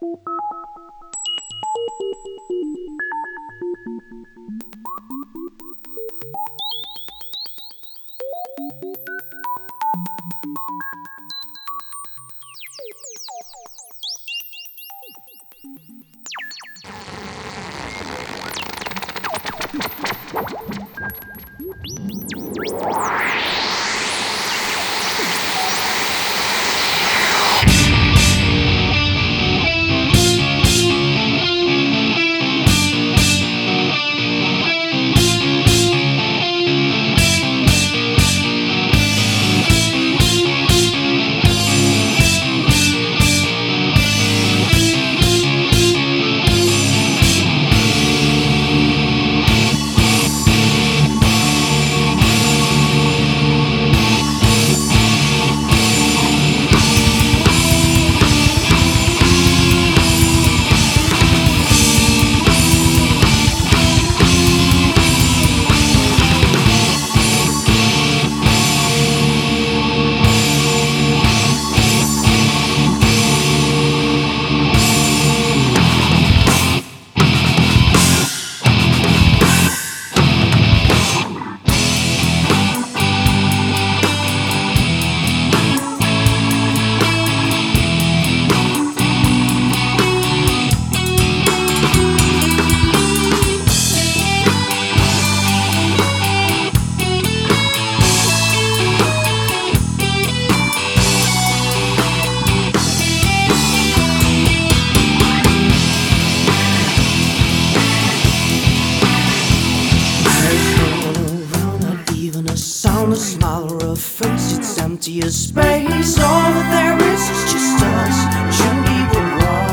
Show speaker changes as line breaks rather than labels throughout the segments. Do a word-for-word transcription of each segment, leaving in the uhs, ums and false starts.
A smile or a face, it's empty as space. All that there is is just us. Shouldn't be the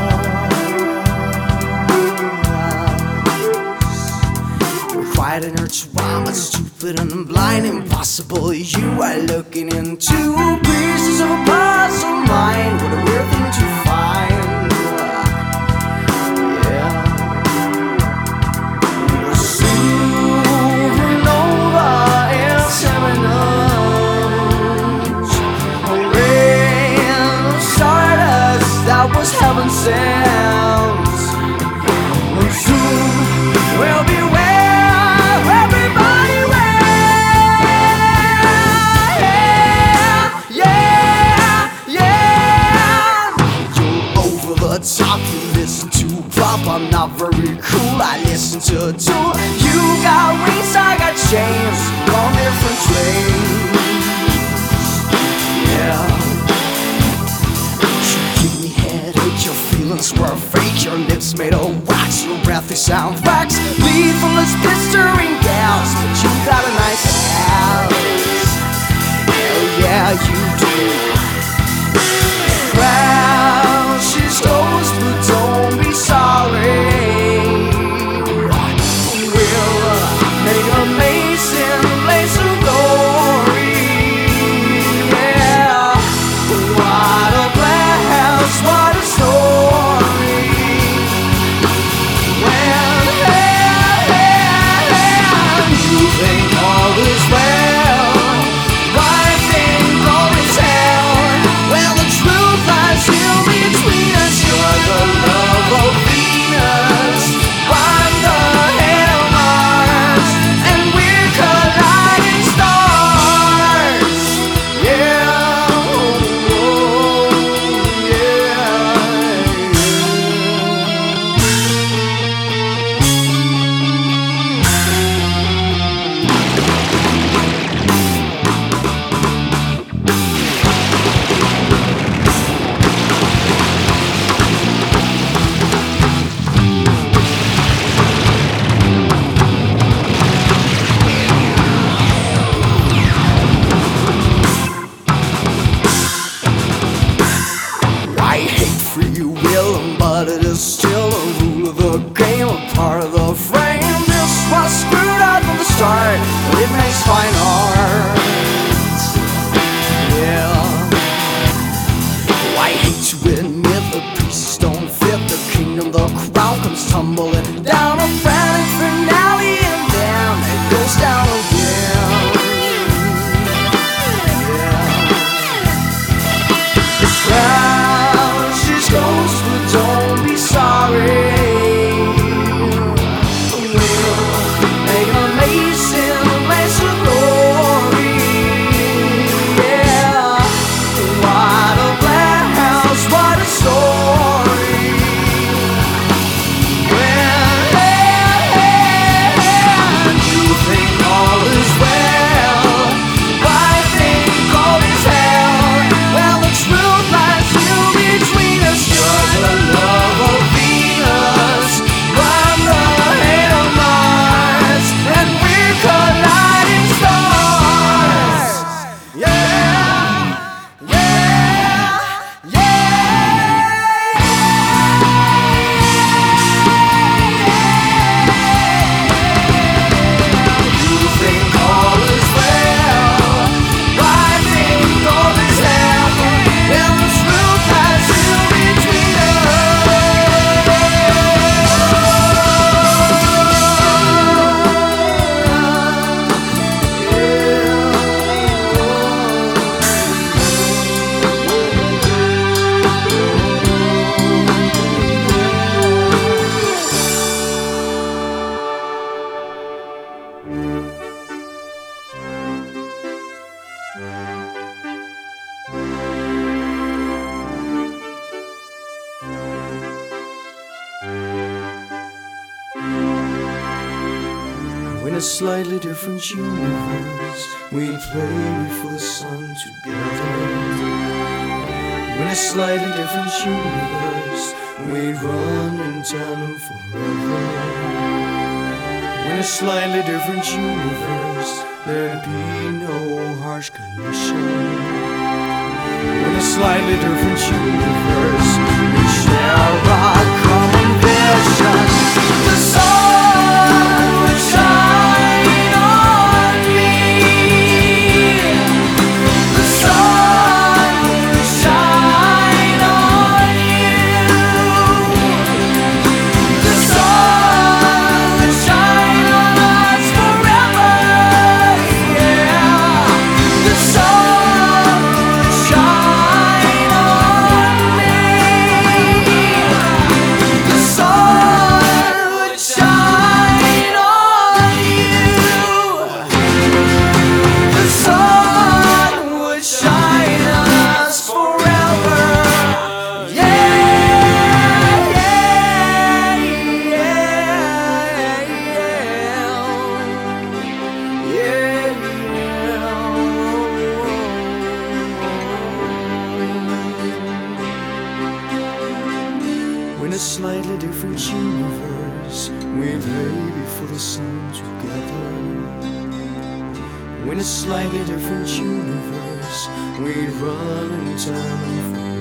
wrongs. We're quiet in our trauma, stupid and blind, impossible. You are looking into pieces of a puzzle mind. What a weird thing to find. Heaven sent, and soon we'll be where everybody went. Yeah, yeah, yeah. You're over the top. You listen to pop. I'm not very cool. I listen to Tool. You got wings, I got chains on different trains. Yeah. Your feelings were fake, your lips made of wax, your breath is sound facts, lethal as blistering gas, but you got a nice ass. Hell yeah, you do. Well, she's close, but don't be sorry. We'll make a mason place of glory. Yeah, what a blast, what a story. Well, hey, hey, hey, you think all is well, I think all is hell. Well, the truth lies still between us. You're the love of Venus, I'm the head of Mars, and we're colliding stars. Yeah, oh, I hate free will, but it is still a rule of the game, a part of the frame. This was screwed up from the start, but it makes fine art. Yeah. I hate to admit the pieces don't fit the kingdom, the crown comes tumbling down, a frantic finale, and then it goes down again. Yeah. Well, she's close, but don't be slightly different universe, we'd play before the sun together. In a slightly different universe, we'd run in tandem forever. In a slightly different universe, there'd be no harsh collision. In a slightly different universe, we share our common vision. The sun would shine on me. The sun would shine on you. The sun would shine on us forever. Yeah. The sun would shine on me. The sun would shine on you. The sun would shine on us forever. Yeah, yeah, yeah, yeah. In a slightly different universe, we play before the sun together. In a slightly different universe, we run in time.